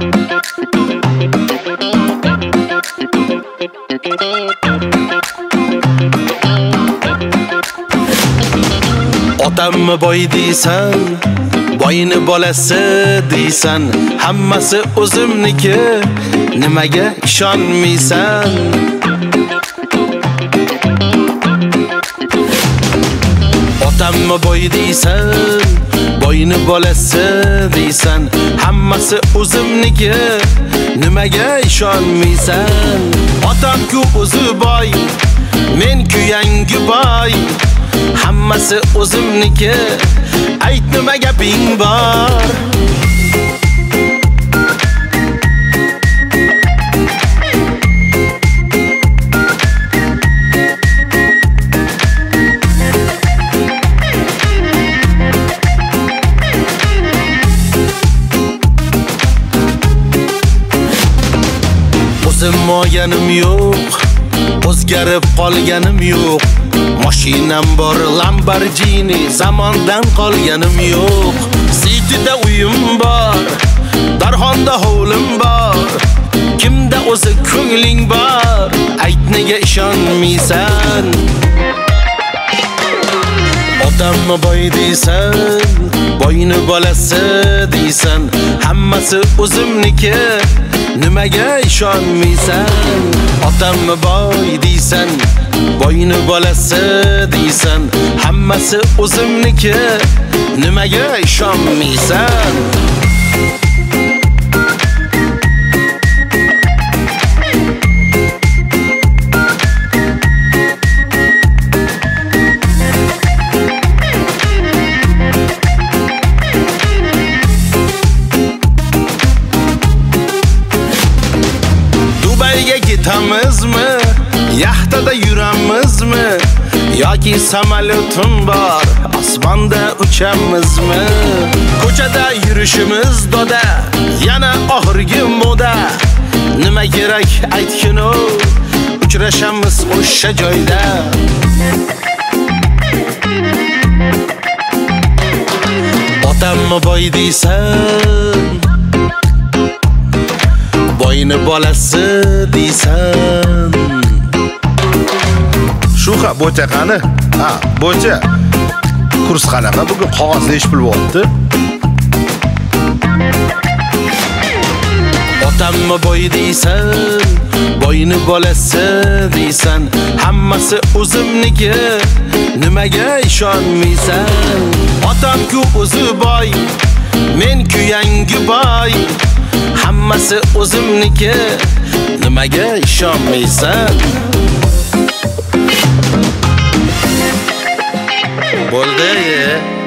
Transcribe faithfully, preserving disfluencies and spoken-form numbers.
Otammi boy deysan, boyni bolasi deysan, hammasi o'zimniki, nimaga ishonmaysan? Otammi boy deysan, boyni bolasi deysan, hammasi o'zimniki, nimaga ishonmaysan? Otam-ku o'zi boy, men-ku yangi boy, hammasi o'zimniki, ayt nima gaping bor? O'zim olganim yo'q, o'zgarib qolganim yo'q. Mashinam bor Lamborghini, zamondan qolganim yo'q. Cityda uyim bor, Darxonda hovlim bor. Kimda o'zi ko'ngling bor? Ayt nega ishonmaysan? Otammi boy deysan, boyni bolasi deysan, hammasi o'zimniki, nimaga ishonmaysan? Otammi boy deysan, boyni bolasi deysan, hammasi o'zimniki, nimaga ishonmaysan? Dubayga ketamizmi? Yaxtada yuramizmi? Yoki samolyotim bor, osmonda uchamizmi? Ko'chada yurishimiz doda, yana oxirgi moda. Nima kerak aytginu, uchrashamiz o'sha joyda. Otammi boy deysan, boyni bolasi deysan. Shuha bo'cha qani? Ha, bo'cha. Kurs qanaqa? Bugun qog'ozda ish bo'lyapti. Otammi boy deysan, boyni bolasi deysan, hammasi o'zimniki, nimaga ishonmaysan? Otam-ku o'zi boy, men-ku yangi boy, hammasi o'zimniki, nimaga ishonmaysan? Bo'ldi.